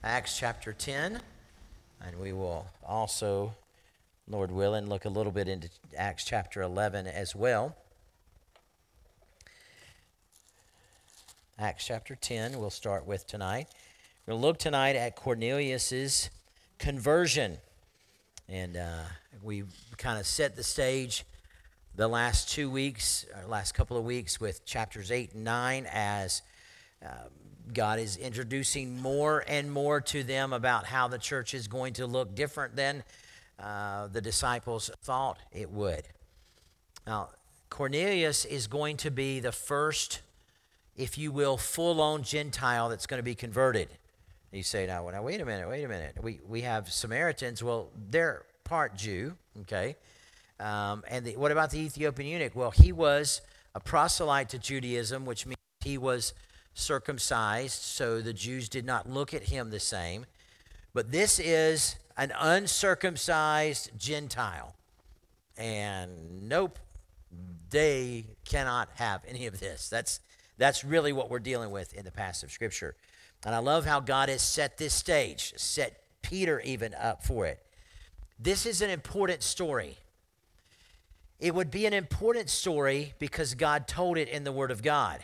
Acts chapter 10, and we will also, Lord willing, look a little bit into Acts chapter 11 as well. Acts chapter 10, we'll start with tonight. We'll look tonight at Cornelius's conversion, and we kind of set the stage the last 2 weeks, or last couple of weeks, with chapters 8 and 9 as God is introducing more and more to them about how the church is going to look different than the disciples thought it would. Now, Cornelius is going to be the first, if you will, full-on Gentile that's going to be converted. You say, now wait a minute. We have Samaritans. Well, they're part Jew, okay? What about the Ethiopian eunuch? Well, he was a proselyte to Judaism, which means he was circumcised, so the Jews did not look at him the same. But this is an uncircumcised Gentile. And nope, they cannot have any of this. That's really what we're dealing with in the passage of Scripture. And I love how God has set this stage, set Peter even up for it. This is an important story. It would be an important story because God told it in the Word of God.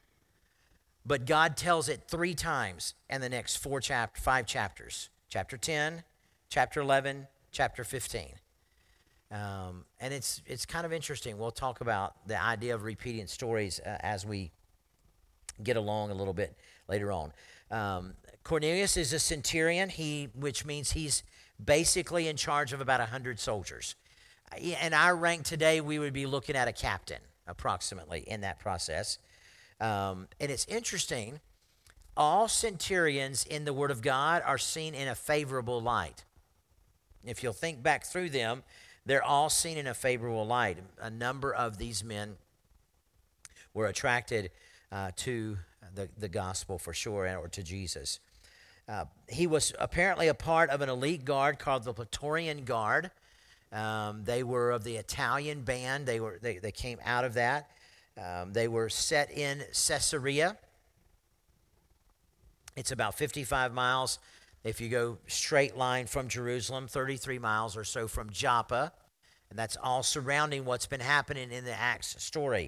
But God tells it 3 times in the next 5 chapters. Chapter 10, chapter 11, chapter 15. And it's kind of interesting. We'll talk about the idea of repeating stories as we get along a little bit later on. Cornelius is a centurion, which means he's basically in charge of about 100 soldiers. In our rank today, we would be looking at a captain, approximately, in that process. And it's interesting, all centurions in the Word of God are seen in a favorable light. If you'll think back through them, they're all seen in a favorable light. A number of these men were attracted to the gospel for sure, or to Jesus. He was apparently a part of an elite guard called the Praetorian Guard. They were of the Italian band. They came out of that. They were set in Caesarea. It's about 55 miles if you go straight line from Jerusalem, 33 miles or so from Joppa. And that's all surrounding what's been happening in the Acts story.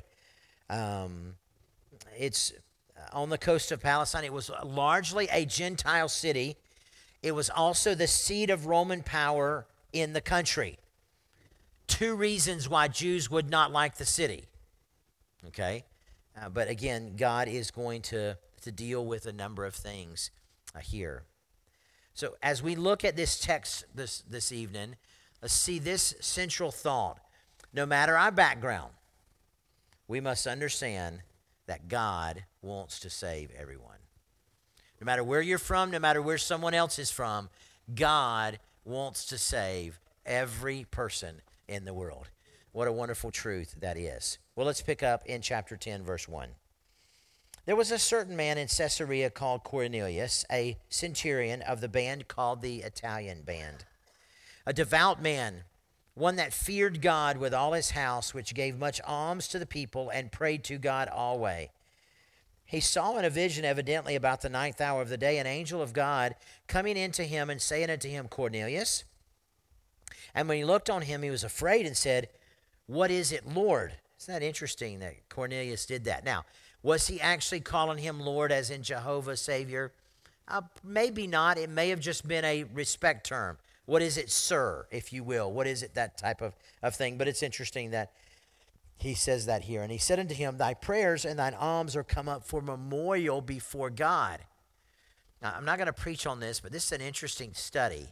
It's on the coast of Palestine. It was largely a Gentile city. It was also the seat of Roman power in the country. 2 reasons why Jews would not like the city. Okay? But again, God is going to deal with a number of things here. So as we look at this text this evening, let's see this central thought. No matter our background, we must understand that God wants to save everyone. No matter where you're from, no matter where someone else is from, God wants to save every person in the world. What a wonderful truth that is. Well, let's pick up in chapter 10, verse 1. There was a certain man in Caesarea called Cornelius, a centurion of the band called the Italian band, a devout man, one that feared God with all his house, which gave much alms to the people and prayed to God always. He saw in a vision, evidently about the 9th hour of the day, an angel of God coming into him and saying unto him, Cornelius. And when he looked on him, he was afraid and said, What is it, Lord? Isn't that interesting that Cornelius did that? Now, was he actually calling him Lord as in Jehovah Savior? Maybe not. It may have just been a respect term. What is it, sir, if you will? What is it, that type of thing? But it's interesting that he says that here. And he said unto him, Thy prayers and thine alms are come up for memorial before God. Now, I'm not going to preach on this, but this is an interesting study.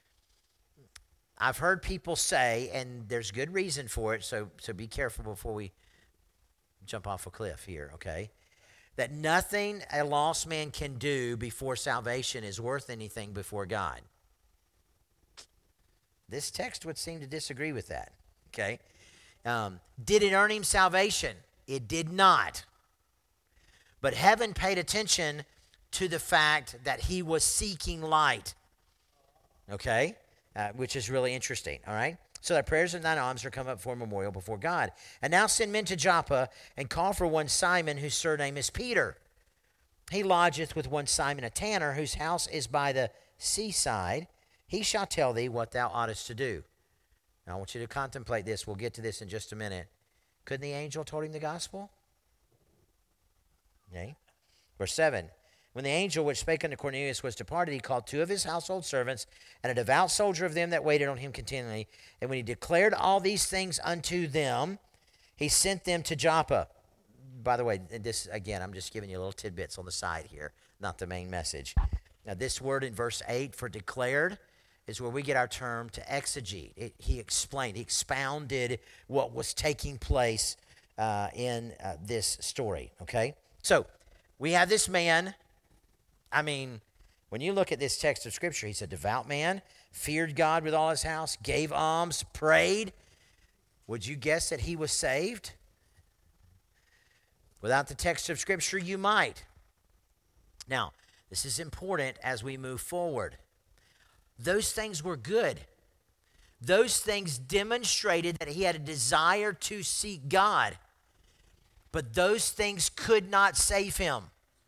I've heard people say, and there's good reason for it, so be careful before we jump off a cliff here, okay? That nothing a lost man can do before salvation is worth anything before God. This text would seem to disagree with that, okay? Did it earn him salvation? It did not. But heaven paid attention to the fact that he was seeking light, okay? Which is really interesting, all right? So thy prayers and thine alms are come up for memorial before God. And now send men to Joppa and call for one Simon, whose surname is Peter. he lodgeth with one Simon a tanner, whose house is by the seaside. He shall tell thee what thou oughtest to do. Now, I want you to contemplate this. We'll get to this in just a minute. Couldn't the angel told him the gospel? Okay. Verse 7. When the angel which spake unto Cornelius was departed, he called 2 of his household servants and a devout soldier of them that waited on him continually. And when he declared all these things unto them, he sent them to Joppa. By the way, this again, I'm just giving you little tidbits on the side here, not the main message. Now, this word in verse 8 for declared is where we get our term to exegete. He explained, he expounded what was taking place in this story, okay? So, we have this man. I mean, when you look at this text of Scripture, he's a devout man, feared God with all his house, gave alms, prayed. Would you guess that he was saved? Without the text of Scripture, you might. Now, this is important as we move forward. Those things were good. Those things demonstrated that he had a desire to seek God. But those things could not save him.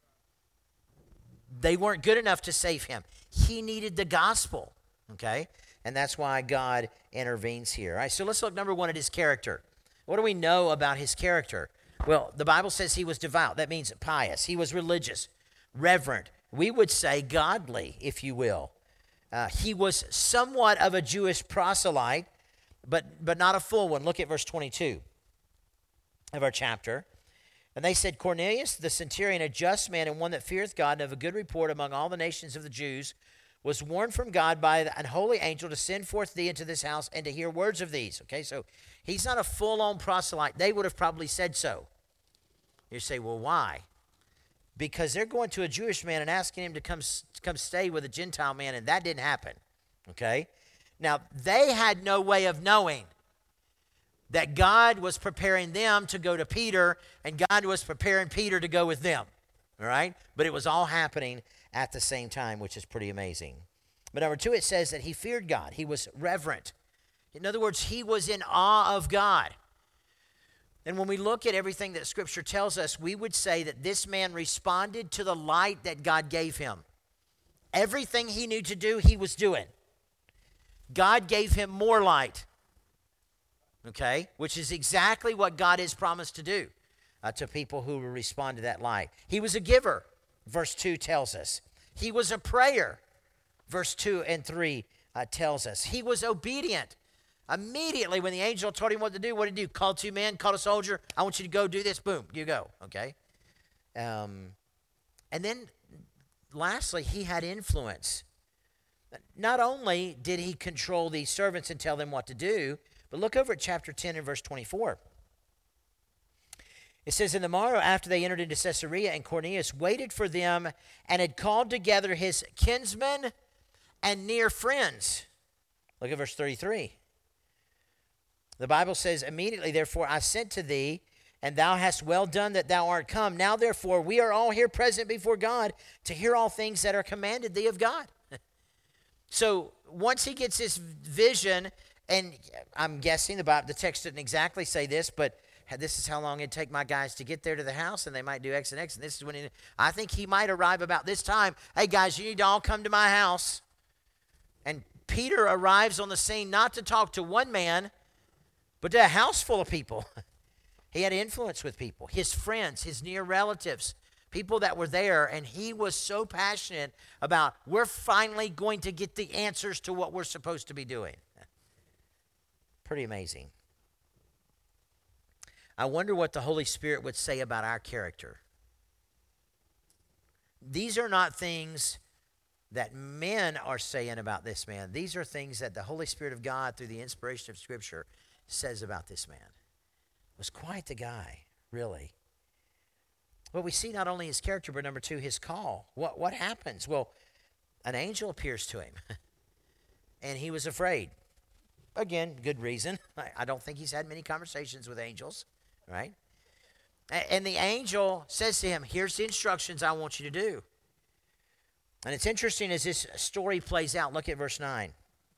They weren't good enough to save him. He needed the gospel, okay? And that's why God intervenes here. All right, so let's look, number one, at his character. What do we know about his character? Well, the Bible says he was devout. That means pious. He was religious, reverent. We would say godly, if you will. He was somewhat of a Jewish proselyte, but not a full one. Look at verse 22 of our chapter. And they said, Cornelius, the centurion, a just man and one that feareth God and of a good report among all the nations of the Jews, was warned from God by an holy angel to send forth thee into this house and to hear words of these. Okay, so he's not a full-on proselyte. They would have probably said so. You say, well, why? Because they're going to a Jewish man and asking him to come stay with a Gentile man, and that didn't happen. Okay? Now, they had no way of knowing that God was preparing them to go to Peter, and God was preparing Peter to go with them, all right? But it was all happening at the same time, which is pretty amazing. But number two, it says that he feared God. He was reverent. In other words, he was in awe of God. And when we look at everything that Scripture tells us, we would say that this man responded to the light that God gave him. Everything he knew to do, he was doing. God gave him more light. Okay, which is exactly what God has promised to do to people who will respond to that light. He was a giver, verse 2 tells us. He was a prayer, verse 2 and 3 tells us. He was obedient. Immediately when the angel told him what to do, what did he do? Called 2 men, called a soldier. I want you to go do this. Boom, you go. Okay. And then lastly, he had influence. Not only did he control these servants and tell them what to do, but look over at chapter 10 and verse 24. It says, in the morrow after they entered into Caesarea, and Cornelius waited for them and had called together his kinsmen and near friends. Look at verse 33. The Bible says, immediately, therefore, I sent to thee, and thou hast well done that thou art come. Now, therefore, we are all here present before God to hear all things that are commanded thee of God. So once he gets this vision, and I'm guessing the text didn't exactly say this, but this is how long it'd take my guys to get there to the house, and they might do X and X, and this is when I think he might arrive about this time. Hey, guys, you need to all come to my house. And Peter arrives on the scene not to talk to one man, but to a house full of people. He had influence with people, his friends, his near relatives, people that were there, and he was so passionate about, we're finally going to get the answers to what we're supposed to be doing. Pretty amazing. I wonder what the Holy Spirit would say about our character. These are not things that men are saying about this man. These are things that the Holy Spirit of God, through the inspiration of Scripture, says about this man. Was quite the guy, really. Well, we see not only his character, but number two, his call. What happens? Well, an angel appears to him, and he was afraid. Again, good reason. I don't think he's had many conversations with angels, right? And the angel says to him, here's the instructions I want you to do. And it's interesting as this story plays out. Look at verse 9.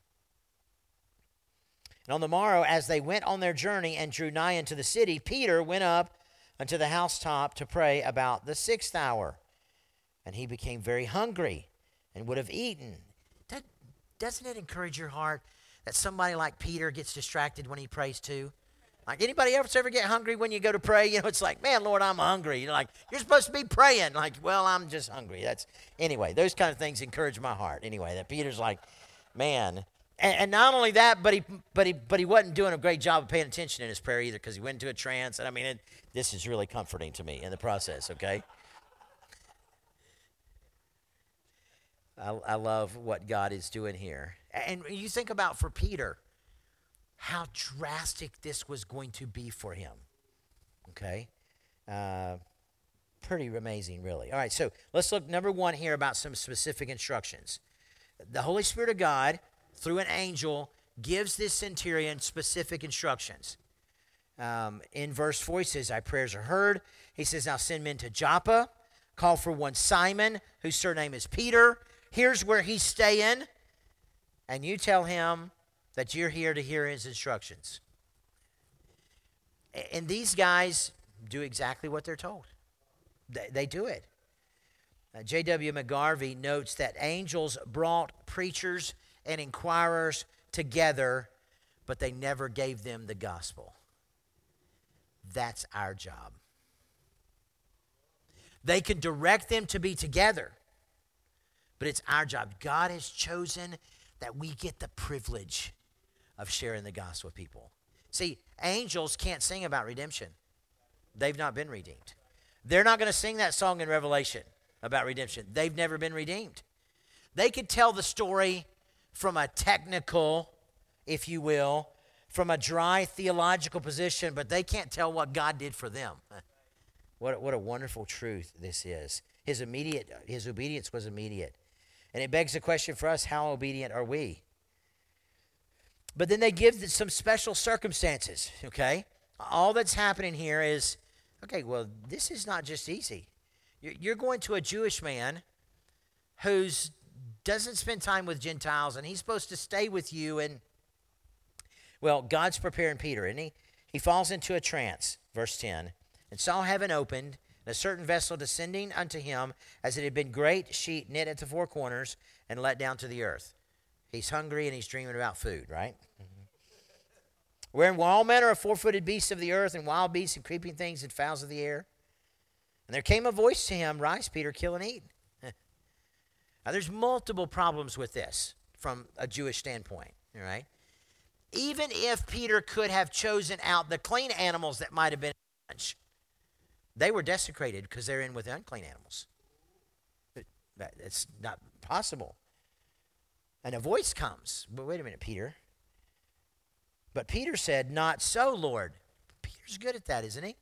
And on the morrow, as they went on their journey and drew nigh unto the city, Peter went up unto the housetop to pray about the 6th hour. And he became very hungry and would have eaten. Doesn't it encourage your heart that somebody like Peter gets distracted when he prays too? Like, anybody else ever get hungry when you go to pray? You know, it's like, man, Lord, I'm hungry. You're like, you're supposed to be praying. Like, well, I'm just hungry. Anyway, those kind of things encourage my heart. Anyway, that Peter's like, man. And not only that, but he wasn't doing a great job of paying attention in his prayer either, because he went into a trance. And I mean, this is really comforting to me in the process, okay? I love what God is doing here. And you think about for Peter, how drastic this was going to be for him. Okay? Pretty amazing, really. All right, so let's look, number one here, about some specific instructions. The Holy Spirit of God, through an angel, gives this centurion specific instructions. In verse 4, he says, thy prayers are heard. He says, now send men to Joppa, call for one Simon, whose surname is Peter. Here's where he's staying, and you tell him that you're here to hear his instructions. And these guys do exactly what they're told. They do it. J.W. McGarvey notes that angels brought preachers and inquirers together, but they never gave them the gospel. That's our job. They can direct them to be together, but it's our job. God has chosen that we get the privilege of sharing the gospel with people. See, angels can't sing about redemption. They've not been redeemed. They're not going to sing that song in Revelation about redemption. They've never been redeemed. They could tell the story from a technical, if you will, from a dry theological position, but they can't tell what God did for them. What a wonderful truth this is. His obedience was immediate. And it begs the question for us, how obedient are we? But then they give some special circumstances, okay? All that's happening here is, okay, well, this is not just easy. You're going to a Jewish man who doesn't spend time with Gentiles, and he's supposed to stay with you. And, well, God's preparing Peter, isn't he? He falls into a trance, verse 10, and saw heaven opened, and a certain vessel descending unto him, as it had been great sheet knit at the four corners and let down to the earth. He's hungry and he's dreaming about food, right? Wherein were all manner of four-footed beasts of the earth, and wild beasts and creeping things and fowls of the air. And there came a voice to him, rise, Peter, kill and eat. Now, there's multiple problems with this from a Jewish standpoint, all right? Even if Peter could have chosen out the clean animals that might have been in lunch, they were desecrated because they're in with the unclean animals. It's not possible. And a voice comes. But wait a minute, Peter. But Peter said, not so, Lord. Peter's good at that, isn't he?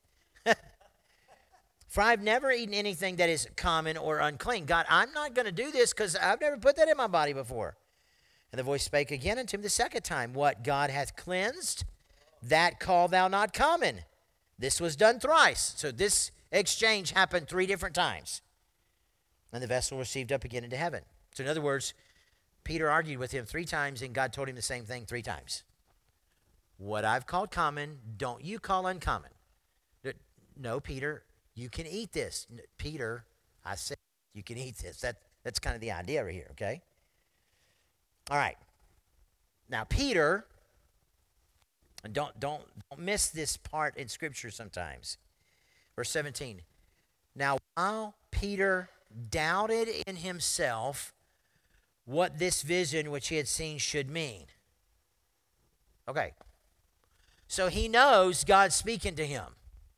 For I've never eaten anything that is common or unclean. God, I'm not going to do this because I've never put that in my body before. And the voice spake again unto him the second time, what God hath cleansed, that call thou not common. This was done thrice. So this exchange happened 3 different times. And the vessel received up again into heaven. So in other words, Peter argued with him 3 times, and God told him the same thing 3 times. What I've called common, don't you call uncommon. No, Peter, you can eat this. Peter, I said you can eat this. That's kind of the idea right here, okay? All right. Now, Peter, and don't miss this part in Scripture sometimes. Verse 17. Now, while Peter doubted in himself what this vision which he had seen should mean. Okay. So he knows God's speaking to him.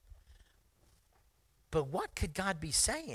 But what could God be saying?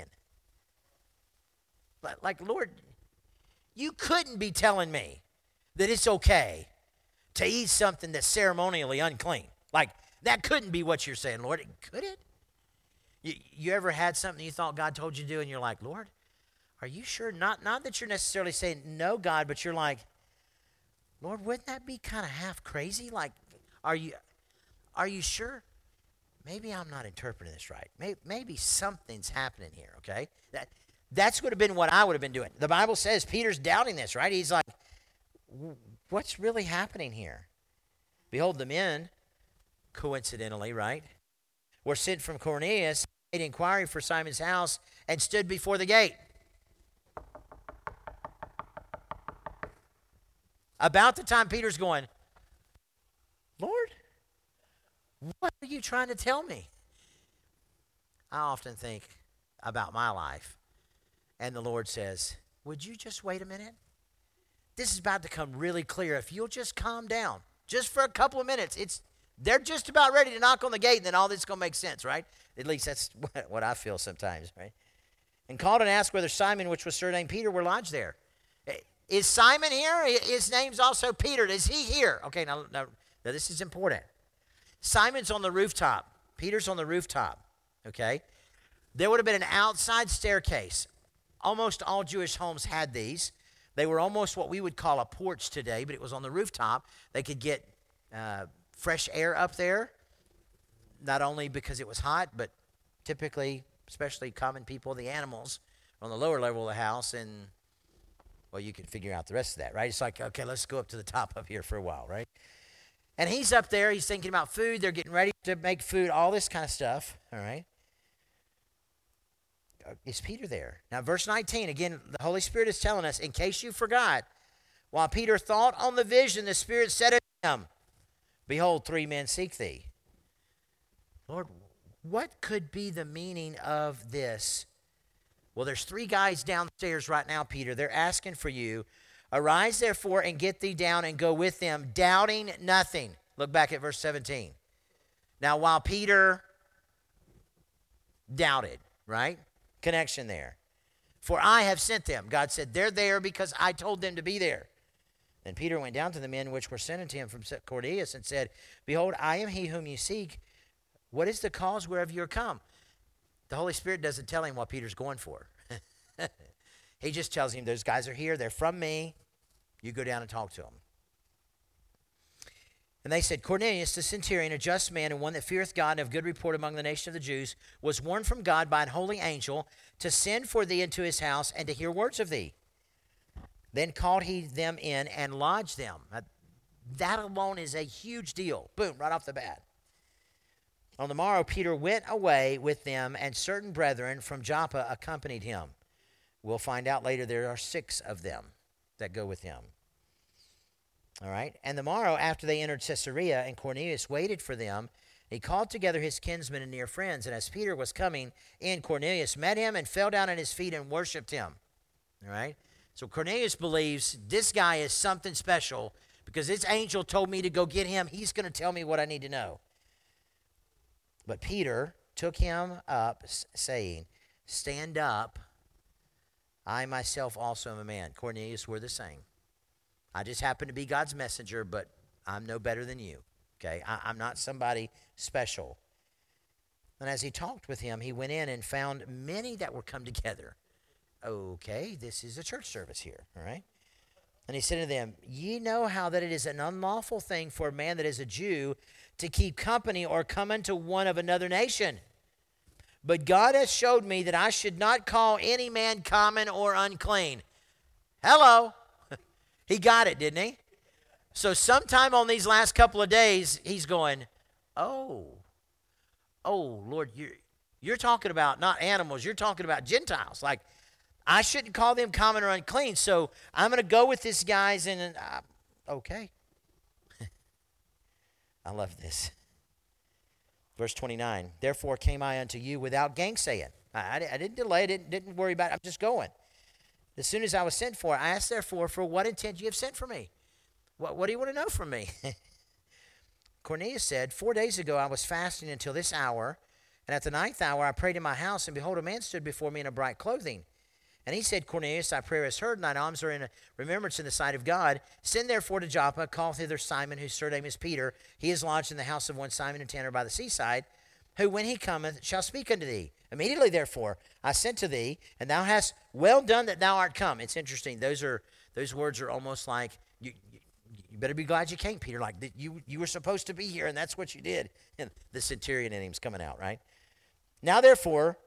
Like, Lord, you couldn't be telling me that it's okay to eat something that's ceremonially unclean. Like, that couldn't be what you're saying, Lord. Could it? You ever had something you thought God told you to do, and you're like, Lord, are you sure? Not that you're necessarily saying, no, God, but you're like, Lord, wouldn't that be kind of half crazy? Like, are you sure? Maybe I'm not interpreting this right. Maybe something's happening here, okay? That's would have been what I would have been doing. The Bible says Peter's doubting this, right? He's like, what's really happening here? Behold, the men, coincidentally, right, were sent from Cornelius, made inquiry for Simon's house, and stood before the gate. About the time Peter's going, Lord, what are you trying to tell me? I often think about my life, and the Lord says, would you just wait a minute? This is about to come really clear. If you'll just calm down, just for a couple of minutes, they're just about ready to knock on the gate, and then all this is going to make sense, right? At least that's what I feel sometimes, right? And called and asked whether Simon, which was surnamed Peter, were lodged there. Is Simon here? His name's also Peter. Is he here? Okay, now this is important. Simon's on the rooftop. Peter's on the rooftop, okay? There would have been an outside staircase. Almost all Jewish homes had these. They were almost what we would call a porch today, but it was on the rooftop. They could get fresh air up there, not only because it was hot, but typically, especially common people, the animals, on the lower level of the house, and, well, you can figure out the rest of that, right? It's like, okay, let's go up to the top up here for a while, right? And he's up there. He's thinking about food. They're getting ready to make food, all this kind of stuff, all right? Is Peter there? Now, verse 19, again, the Holy Spirit is telling us, in case you forgot, while Peter thought on the vision, the Spirit said to him, behold, 3 men seek thee. Lord, what could be the meaning of this? Well, there's 3 guys downstairs right now, Peter. They're asking for you. Arise, therefore, and get thee down and go with them, doubting nothing. Look back at verse 17. Now, while Peter doubted, right? Connection there. For I have sent them. God said, they're there because I told them to be there. Then Peter went down to the men which were sent unto him from Cornelius and said, behold, I am he whom you seek. What is the cause whereof you are come? The Holy Spirit doesn't tell him what Peter's going for. He just tells him, those guys are here. They're from me. You go down and talk to them. And they said, Cornelius, the centurion, a just man and one that feareth God and of good report among the nation of the Jews, was warned from God by an holy angel to send for thee into his house and to hear words of thee. Then called he them in and lodged them. That alone is a huge deal. Boom, right off the bat. On the morrow, Peter went away with them, and certain brethren from Joppa accompanied him. We'll find out later there are 6 of them that go with him. All right. And the morrow, after they entered Caesarea, and Cornelius waited for them, he called together his kinsmen and near friends. And as Peter was coming in, Cornelius met him and fell down at his feet and worshipped him. All right. So Cornelius believes this guy is something special because this angel told me to go get him. He's going to tell me what I need to know. But Peter took him up, saying, stand up. I myself also am a man. Cornelius, we're the same. I just happen to be God's messenger, but I'm no better than you. Okay, I'm not somebody special. And as he talked with him, he went in and found many that were come together. Okay, this is a church service here, all right? And he said to them, ye know how that it is an unlawful thing for a man that is a Jew to keep company or come unto one of another nation. But God has showed me that I should not call any man common or unclean. Hello. He got it, didn't he? So sometime on these last couple of days, he's going, oh, Lord, you're talking about not animals. You're talking about Gentiles. Like, I shouldn't call them common or unclean. So I'm going to go with this guys and okay. I love this. Verse 29, therefore came I unto you without gainsaying. I didn't delay, didn't worry about it. I'm just going. As soon as I was sent for, I asked therefore, for what intent you have sent for me? What do you want to know from me? Cornelius said, 4 days ago I was fasting until this hour, and at the 9th hour I prayed in my house, and behold, a man stood before me in a bright clothing. And he said, Cornelius, thy prayer is heard, and thine alms are in remembrance in the sight of God. Send therefore to Joppa, call thither Simon, whose surname is Peter. He is lodged in the house of one Simon a tanner by the seaside, who when he cometh shall speak unto thee. Immediately therefore I sent to thee, and thou hast well done that thou art come. It's interesting. Those words are almost like, you better be glad you came, Peter. Like you were supposed to be here, and that's what you did. And the centurion in him's coming out, right? Now therefore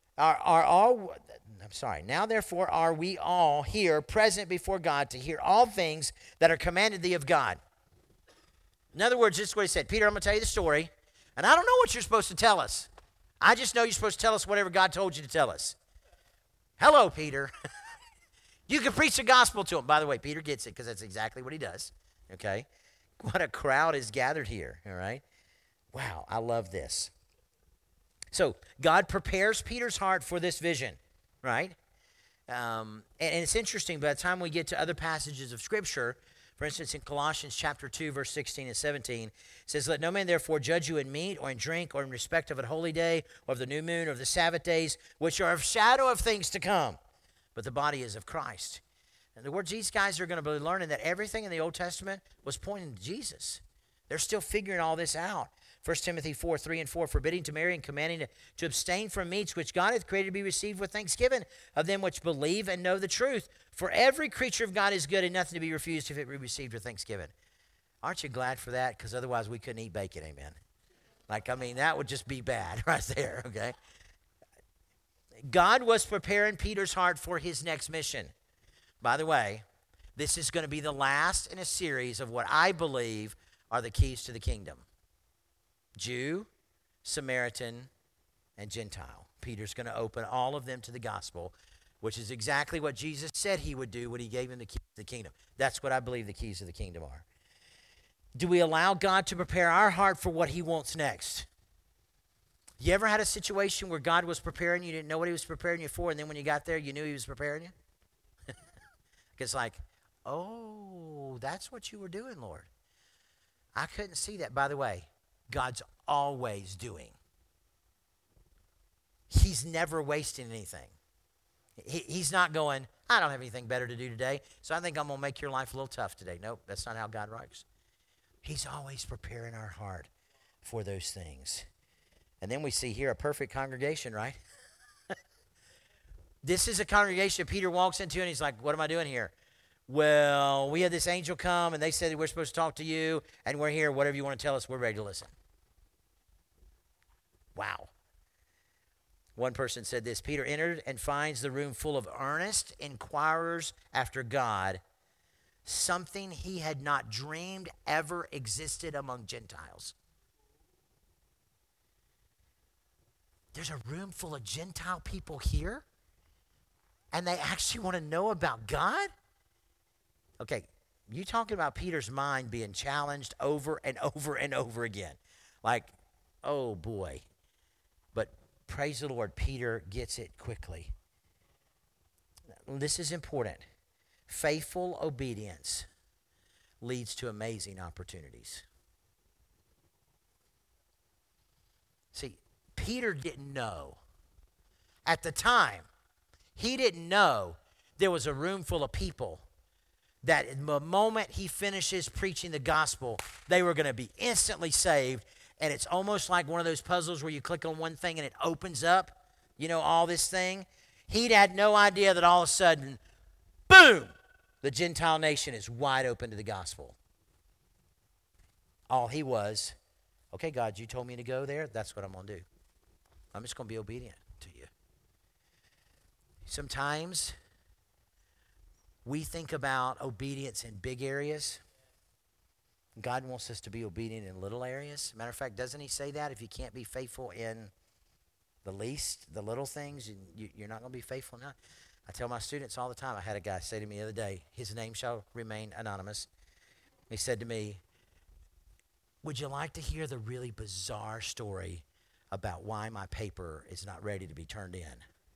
Now therefore are we all here present before God to hear all things that are commanded thee of God. In other words, this is what he said. Peter, I'm going to tell you the story, and I don't know what you're supposed to tell us. I just know you're supposed to tell us whatever God told you to tell us. Hello, Peter. You can preach the gospel to them. By the way, Peter gets it because that's exactly what he does. Okay? What a crowd is gathered here. All right? Wow, I love this. So God prepares Peter's heart for this vision, right? And it's interesting, by the time we get to other passages of Scripture, for instance, in Colossians chapter 2, verse 16 and 17, it says, "Let no man therefore judge you in meat or in drink or in respect of a holy day or of the new moon or of the Sabbath days, which are a shadow of things to come, but the body is of Christ." In other words, these guys are going to be learning that everything in the Old Testament was pointing to Jesus. They're still figuring all this out. 1 Timothy 4, 3 and 4, "Forbidding to marry and commanding to abstain from meats which God hath created to be received with thanksgiving of them which believe and know the truth. For every creature of God is good and nothing to be refused if it be received with thanksgiving." Aren't you glad for that? Because otherwise we couldn't eat bacon, amen. That would just be bad right there, okay? God was preparing Peter's heart for his next mission. By the way, this is going to be the last in a series of what I believe are the keys to the kingdom. Jew, Samaritan, and Gentile. Peter's going to open all of them to the gospel, which is exactly what Jesus said he would do when he gave him the keys to the kingdom. That's what I believe the keys of the kingdom are. Do we allow God to prepare our heart for what he wants next? You ever had a situation where God was preparing you, didn't know what he was preparing you for, and then when you got there, you knew he was preparing you? It's like, oh, that's what you were doing, Lord. I couldn't see that. By the way, God's always doing. He's never wasting anything. He's not going, I don't have anything better to do today, so I think I'm going to make your life a little tough today. Nope, that's not how God works. He's always preparing our heart for those things. And then we see here a perfect congregation, right? This is a congregation Peter walks into, and he's like, what am I doing here? Well, we had this angel come, and they said that we're supposed to talk to you, and we're here. Whatever you want to tell us, we're ready to listen. Wow. One person said this: Peter entered and finds the room full of earnest inquirers after God, something he had not dreamed ever existed among Gentiles. There's a room full of Gentile people here, and they actually want to know about God? Okay, you talking about Peter's mind being challenged over and over and over again. Like, oh boy. But praise the Lord, Peter gets it quickly. This is important. Faithful obedience leads to amazing opportunities. See, Peter didn't know. At the time, he didn't know there was a room full of people that the moment he finishes preaching the gospel, they were going to be instantly saved. And it's almost like one of those puzzles where you click on one thing and it opens up, all this thing. He'd had no idea that all of a sudden, boom, the Gentile nation is wide open to the gospel. All he was, okay, God, you told me to go there. That's what I'm going to do. I'm just going to be obedient to you. Sometimes we think about obedience in big areas. God wants us to be obedient in little areas. Matter of fact, doesn't he say that? If you can't be faithful in the least, the little things, you're not going to be faithful in that. I tell my students all the time. I had a guy say to me the other day, his name shall remain anonymous. He said to me, would you like to hear the really bizarre story about why my paper is not ready to be turned in?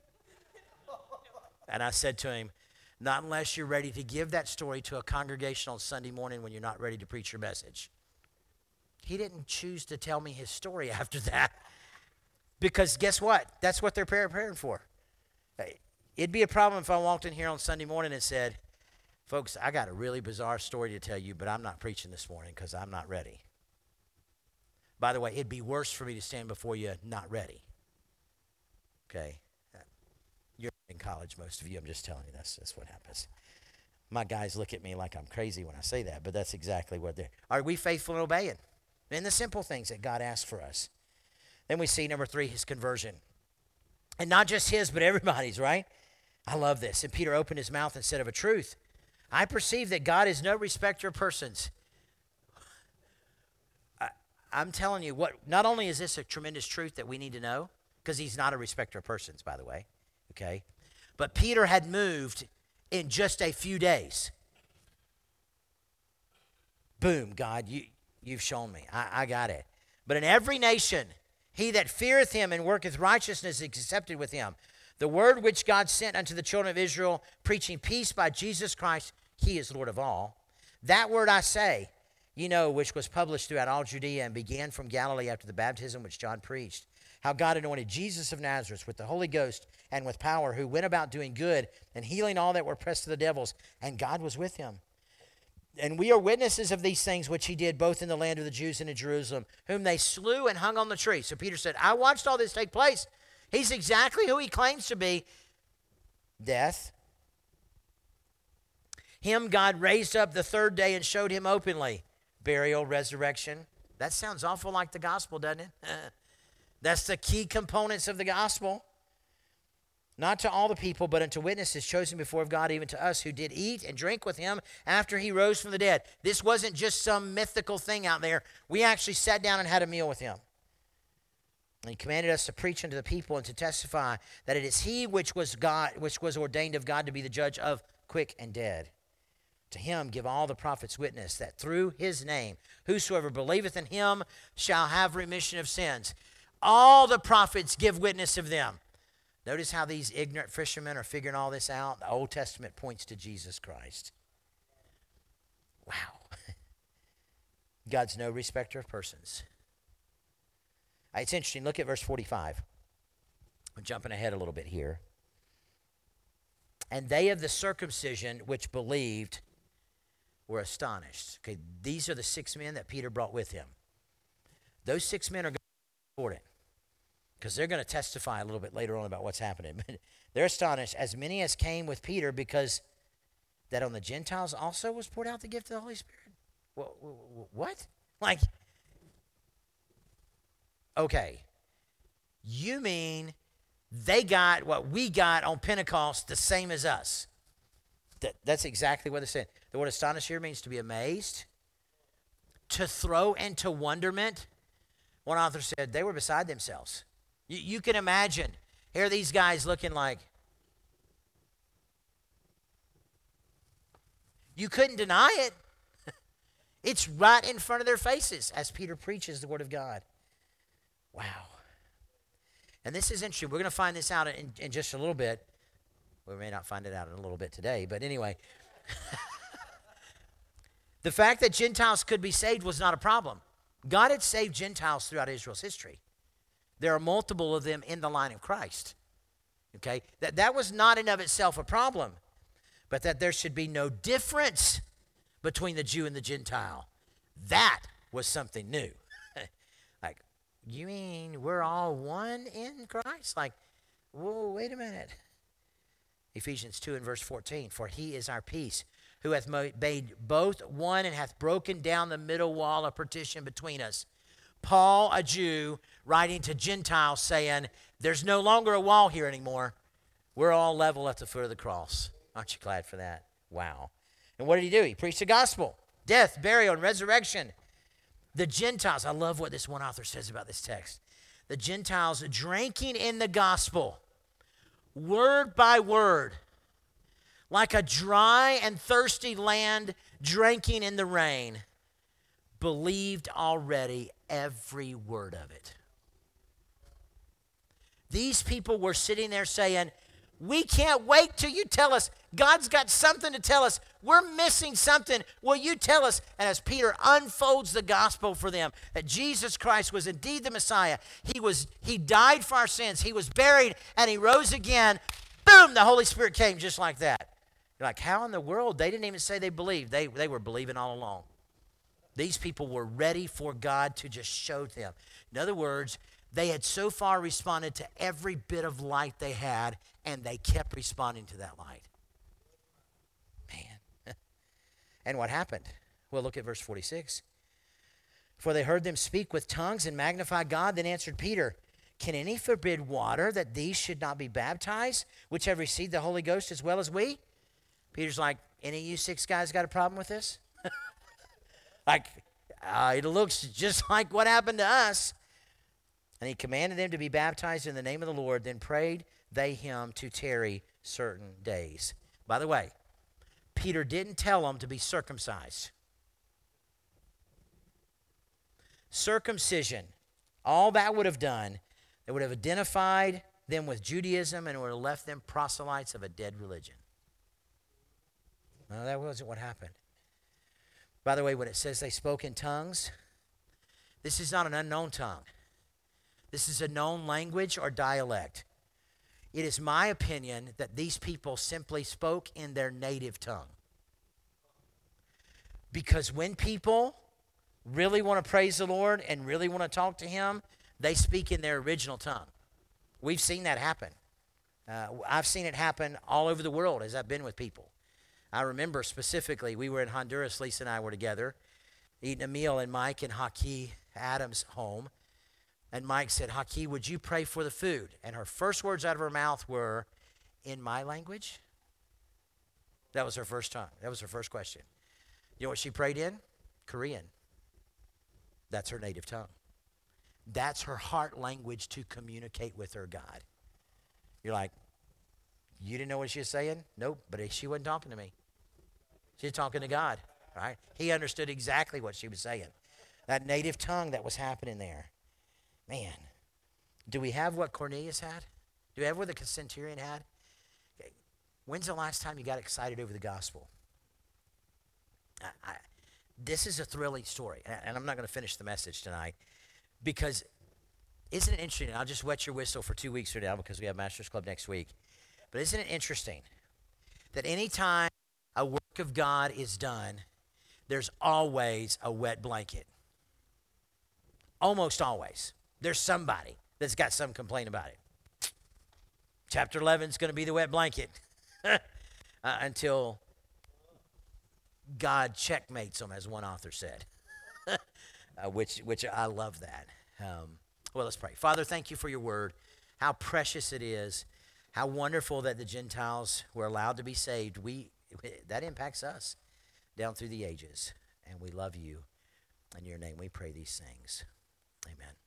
And I said to him, not unless you're ready to give that story to a congregation on Sunday morning when you're not ready to preach your message. He didn't choose to tell me his story after that, because guess what? That's what they're preparing for. It'd be a problem if I walked in here on Sunday morning and said, folks, I got a really bizarre story to tell you, but I'm not preaching this morning because I'm not ready. By the way, it'd be worse for me to stand before you not ready. Okay? You're in college, most of you. I'm just telling you that's what happens. My guys look at me like I'm crazy when I say that, but that's exactly what they're. Are we faithful in obeying? In the simple things that God asks for us. Then we see, number 3, his conversion. And not just his, but everybody's, right? I love this. And Peter opened his mouth and said of a truth, I perceive that God is no respecter of persons. I'm telling you, not only is this a tremendous truth that we need to know, because he's not a respecter of persons, by the way, okay? But Peter had moved in just a few days. Boom, God, you've shown me. I got it. But in every nation, he that feareth him and worketh righteousness is accepted with him. The word which God sent unto the children of Israel, preaching peace by Jesus Christ, he is Lord of all. That word I say, you know, which was published throughout all Judea and began from Galilee after the baptism which John preached, how God anointed Jesus of Nazareth with the Holy Ghost and with power, who went about doing good and healing all that were oppressed of the devils, and God was with him. And we are witnesses of these things which he did both in the land of the Jews and in Jerusalem, whom they slew and hung on the tree. So Peter said, I watched all this take place. He's exactly who he claims to be. Death. Him God raised up the third day and showed him openly. Burial, resurrection. That sounds awful like the gospel, doesn't it? That's the key components of the gospel. Not to all the people, but unto witnesses chosen before of God, even to us who did eat and drink with him after he rose from the dead. This wasn't just some mythical thing out there. We actually sat down and had a meal with him. And he commanded us to preach unto the people and to testify that it is he which was ordained of God to be the judge of quick and dead. To him give all the prophets witness that through his name whosoever believeth in him shall have remission of sins. All the prophets give witness of them. Notice how these ignorant fishermen are figuring all this out. The Old Testament points to Jesus Christ. Wow. God's no respecter of persons. It's interesting. Look at verse 45. I'm jumping ahead a little bit here. And they of the circumcision which believed were astonished. Okay, these are the 6 men that Peter brought with him. Those 6 men are going to be important, because they're going to testify a little bit later on about what's happening. But they're astonished, as many as came with Peter, because that on the Gentiles also was poured out the gift of the Holy Spirit. What? Like, okay, you mean they got what we got on Pentecost the same as us? That's exactly what it said. The word astonished here means to be amazed, to throw into wonderment. One author said they were beside themselves. You can imagine, here are these guys looking like, you couldn't deny it. It's right in front of their faces as Peter preaches the word of God. Wow. And this is interesting. We're going to find this out in just a little bit. We may not find it out in a little bit today, but anyway. The fact that Gentiles could be saved was not a problem. God had saved Gentiles throughout Israel's history. There are multiple of them in the line of Christ. Okay? That was not in of itself a problem, but that there should be no difference between the Jew and the Gentile. That was something new. Like, you mean we're all one in Christ? Like, whoa, wait a minute. Ephesians 2 and verse 14, for he is our peace, who hath made both one and hath broken down the middle wall of partition between us. Paul, a Jew, writing to Gentiles saying, there's no longer a wall here anymore. We're all level at the foot of the cross. Aren't you glad for that? Wow. And what did he do? He preached the gospel, death, burial, and resurrection. The Gentiles, I love what this one author says about this text. The Gentiles drinking in the gospel, word by word, like a dry and thirsty land drinking in the rain, believed already every word of it. These people were sitting there saying, we can't wait till you tell us. God's got something to tell us. We're missing something. Will you tell us? And as Peter unfolds the gospel for them, that Jesus Christ was indeed the Messiah. He died for our sins. He was buried and he rose again. Boom, the Holy Spirit came just like that. You're like, how in the world? They didn't even say they believed. They were believing all along. These people were ready for God to just show them. In other words, they had so far responded to every bit of light they had, and they kept responding to that light. Man. And what happened? Well, look at verse 46. For they heard them speak with tongues and magnify God. Then answered Peter, can any forbid water that these should not be baptized, which have received the Holy Ghost as well as we? Peter's like, any of you 6 guys got a problem with this? Like, it looks just like what happened to us. And he commanded them to be baptized in the name of the Lord. Then prayed they him to tarry certain days. By the way, Peter didn't tell them to be circumcised. Circumcision, all that would have done, it would have identified them with Judaism and it would have left them proselytes of a dead religion. No, that wasn't what happened. By the way, when it says they spoke in tongues, this is not an unknown tongue. This is a known language or dialect. It is my opinion that these people simply spoke in their native tongue. Because when people really want to praise the Lord and really want to talk to Him, they speak in their original tongue. We've seen that happen. I've seen it happen all over the world as I've been with people. I remember specifically, we were in Honduras, Lisa and I were together, eating a meal in Mike and Haki Adams' home. And Mike said, Haki, would you pray for the food? And her first words out of her mouth were, in my language? That was her first time. That was her first question. You know what she prayed in? Korean. That's her native tongue. That's her heart language to communicate with her God. You're like, you didn't know what she was saying? Nope, but she wasn't talking to me. She was talking to God, right? He understood exactly what she was saying. That native tongue that was happening there. Man, do we have what Cornelius had? Do we have what the centurion had? Okay. When's the last time you got excited over the gospel? This is a thrilling story, and I'm not going to finish the message tonight because isn't it interesting? I'll just wet your whistle for 2 weeks from now because we have Masters Club next week. But isn't it interesting that anytime a work of God is done, there's always a wet blanket? Almost always. There's somebody that's got some complaint about it. Chapter 11 is going to be the wet blanket until God checkmates them, as one author said, which I love that. Well, let's pray. Father, thank you for your word. How precious it is. How wonderful that the Gentiles were allowed to be saved. That impacts us down through the ages. And we love you. In your name we pray these things. Amen.